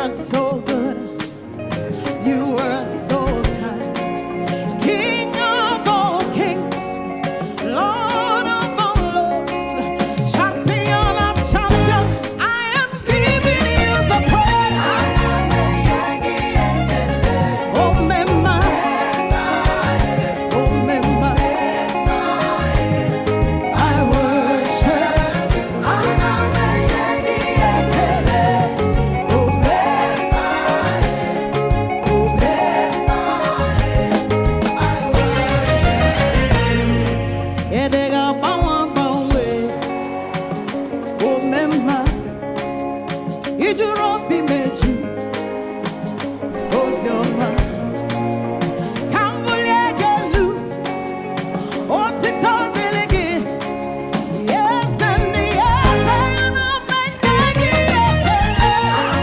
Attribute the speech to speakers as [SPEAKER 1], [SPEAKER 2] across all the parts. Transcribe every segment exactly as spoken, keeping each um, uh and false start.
[SPEAKER 1] so good. You were so kind. King of all kings, Lord of all lords, champion of champions. I am giving you the praise. Oh, Mema. Oh, Mema. I worship. Oh, Edega bawa bawe, oh Mema, ijuro bimeju, oh Yoma, kambule gelu, oh tito delege, yes and yes and amen yagi ekele,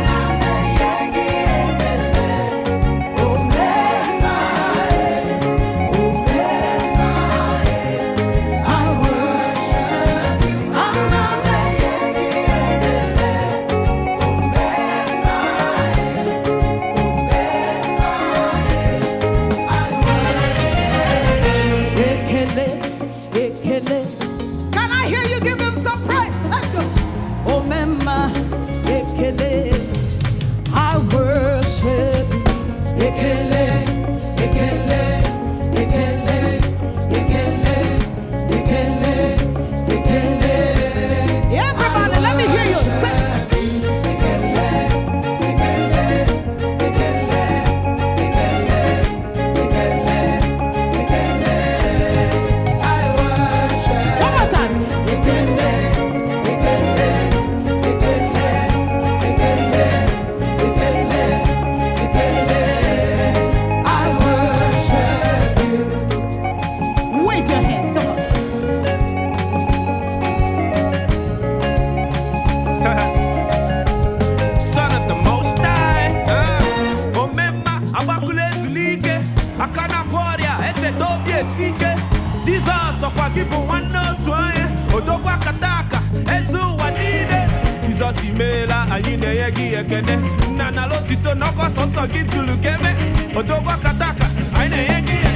[SPEAKER 1] oh Mema, oh Mema. I worship. I'm not Ekele, ekele. Can I hear you give him some praise? Let's go. Oh, Mema, ekele. I worship. Ekele, ekele, ekele, ekele, ekele, ekele. Everybody, let me hear you say. Ekele, ekele, ekele, ekele, ekele, ekele. I worship. One more time. Ekele, ekele, ekele, ekele, ekele, ekele. I worship you. Wave your hands, come on.
[SPEAKER 2] Son of the Most High. Uh, Omema, abakule zulike. Akana poria, ete dobie sike. Jesus, okwa gibu wano tuanye. Odokwa kataka, esu wanide. Jesus imela, anyine yegi ekene. Nana lotito noko soso gitulu keme. Odokwa kataka, ayine yegi